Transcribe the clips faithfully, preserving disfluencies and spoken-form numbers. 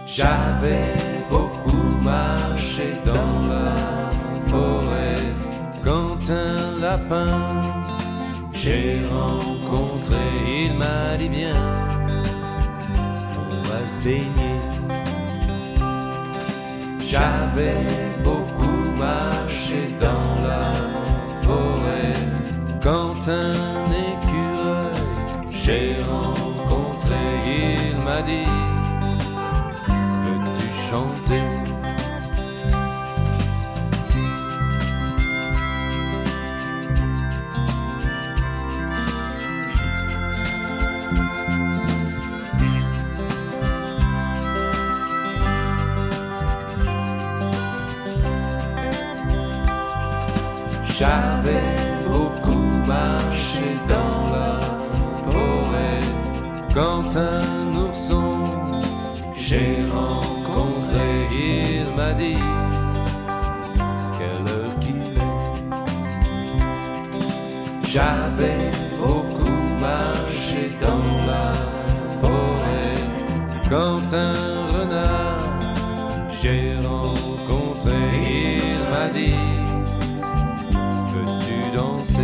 J'avais beaucoup marché dans la forêt quand un lapin j'ai rencontré, il m'a dit viens, on va se baigner. J'avais beaucoup marché dans la forêt quand un écureuil j'ai rencontré, il m'a dit veux-tu chanter? J'avais beaucoup marché dans la forêt quand un ourson j'ai rencontré, il m'a dit quelle heure qu'il est. J'avais beaucoup marché dans la forêt quand un renard j'ai rencontré, il m'a dit veux-tu danser?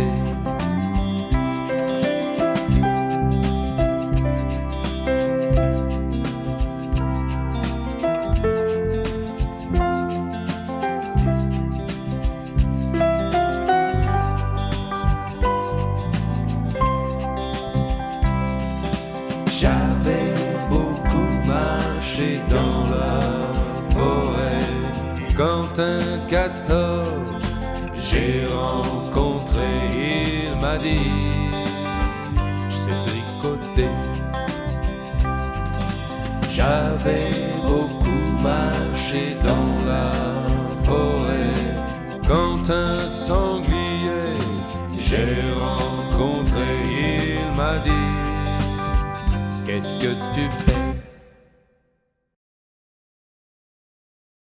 J'avais beaucoup marché dans la forêt quand un castor j'ai rencontré, il m'a dit je sais tricoter. J'avais beaucoup marché dans la forêt quand un sanglier j'ai rencontré, il m'a dit qu'est-ce que tu fais?